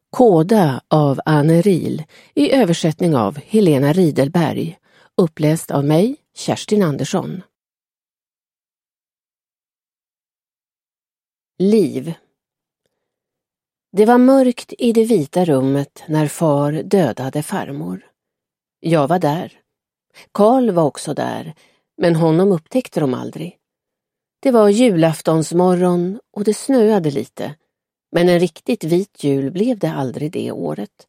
Kåda av Anne Riel i översättning av Helena Ridelberg, uppläst av mig, Kerstin Andersson. Liv. Det var mörkt i det vita rummet när far dödade farmor. Jag var där. Karl var också där, men honom upptäckte de aldrig. Det var julaftonsmorgon och det snöade lite, men en riktigt vit jul blev det aldrig det året.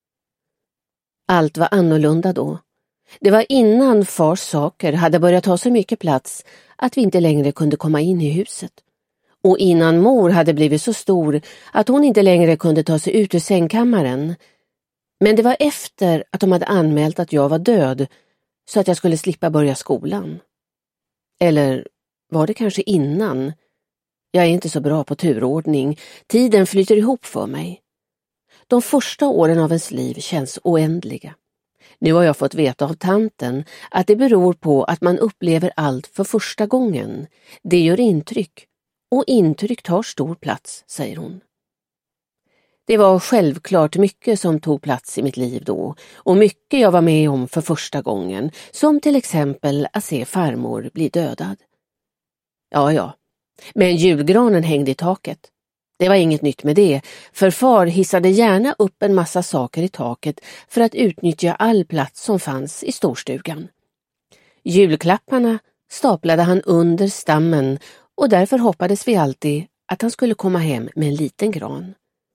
Allt var annorlunda då. Det var innan fars saker hade börjat ta så mycket plats att vi inte längre kunde komma in i huset. Och innan mor hade blivit så stor att hon inte längre kunde ta sig ut ur sängkammaren. Men det var efter att de hade anmält att jag var död så att jag skulle slippa börja skolan. Eller var det kanske innan? Jag är inte så bra på turordning. Tiden flyter ihop för mig. De första åren av ens liv känns oändliga. Nu har jag fått veta av tanten att det beror på att man upplever allt för första gången. Det gör intryck. Och intryck tar stor plats, säger hon. Det var självklart mycket som tog plats i mitt liv då, och mycket jag var med om för första gången, som till exempel att se farmor bli dödad. Ja, men julgranen hängde i taket. Det var inget nytt med det, för far hissade gärna upp en massa saker i taket för att utnyttja all plats som fanns i storstugan. Julklapparna staplade han under stammen och därför hoppades vi alltid att han skulle komma hem med en liten gran.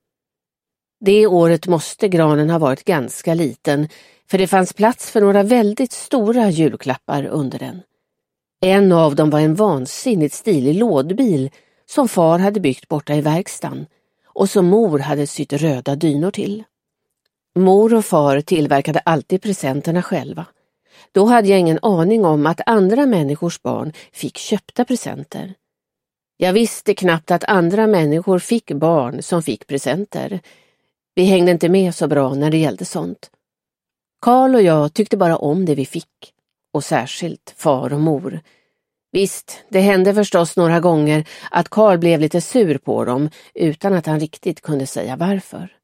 Det året måste granen ha varit ganska liten, för det fanns plats för några väldigt stora julklappar under den. En av dem var en vansinnigt stilig lådbil som far hade byggt borta i verkstaden och som mor hade sytt röda dynor till. Mor och far tillverkade alltid presenterna själva. Då hade jag ingen aning om att andra människors barn fick köpta presenter. Jag visste knappt att andra människor fick barn som fick presenter. Vi hängde inte med så bra när det gällde sånt. Karl och jag tyckte bara om det vi fick. Och särskilt far och mor. Visst, det hände förstås några gånger att Karl blev lite sur på dem utan att han riktigt kunde säga varför.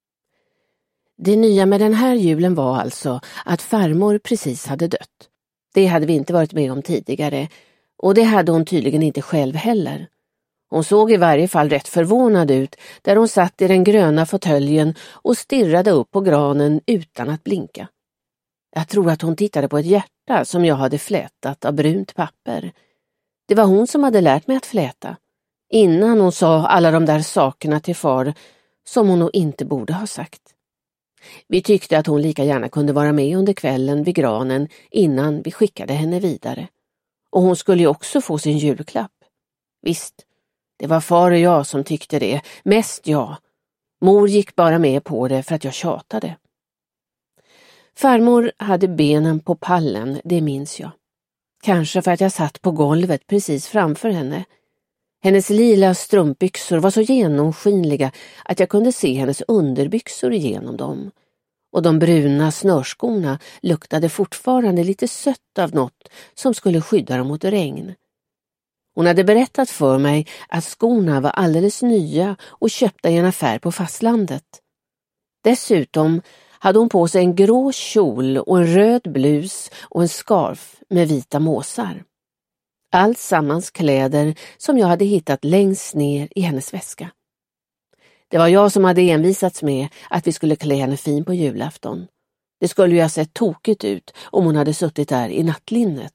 Det nya med den här julen var alltså att farmor precis hade dött. Det hade vi inte varit med om tidigare, och det hade hon tydligen inte själv heller. Hon såg i varje fall rätt förvånad ut där hon satt i den gröna fåtöljen och stirrade upp på granen utan att blinka. Jag tror att hon tittade på ett hjärta som jag hade flätat av brunt papper. Det var hon som hade lärt mig att fläta, innan hon sa alla de där sakerna till far som hon nog inte borde ha sagt. Vi tyckte att hon lika gärna kunde vara med under kvällen vid granen innan vi skickade henne vidare. Och hon skulle ju också få sin julklapp. Visst, det var far och jag som tyckte det, mest jag. Mor gick bara med på det för att jag tjatade. Farmor hade benen på pallen, det minns jag. Kanske för att jag satt på golvet precis framför henne. Hennes lila strumpbyxor var så genomskinliga att jag kunde se hennes underbyxor igenom dem. Och de bruna snörskorna luktade fortfarande lite sött av något som skulle skydda dem mot regn. Hon hade berättat för mig att skorna var alldeles nya och köpta i en affär på fastlandet. Dessutom hade hon på sig en grå kjol och en röd blus och en scarf med vita måsar. Allt sammans kläder som jag hade hittat längst ner i hennes väska. Det var jag som hade envisats med att vi skulle klä henne fin på julafton. Det skulle ju ha sett tokigt ut om hon hade suttit där i nattlinnet.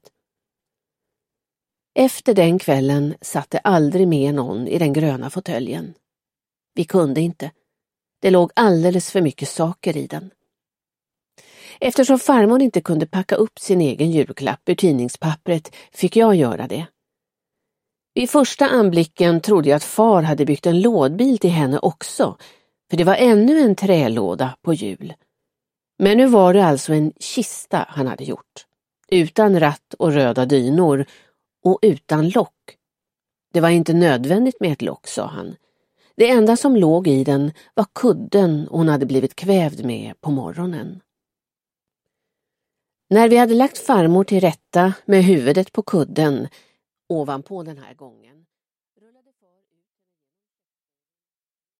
Efter den kvällen satt det aldrig mer någon i den gröna fåtöljen. Vi kunde inte. Det låg alldeles för mycket saker i den. Eftersom farmor inte kunde packa upp sin egen julklapp ur tidningspappret fick jag göra det. Vid första anblicken trodde jag att far hade byggt en lådbil till henne också, för det var ännu en trälåda på jul. Men nu var det alltså en kista han hade gjort, utan ratt och röda dynor och utan lock. Det var inte nödvändigt med ett lock, sa han. Det enda som låg i den var kudden hon hade blivit kvävd med på morgonen. När vi hade lagt farmor till rätta med huvudet på kudden ovanpå den här gången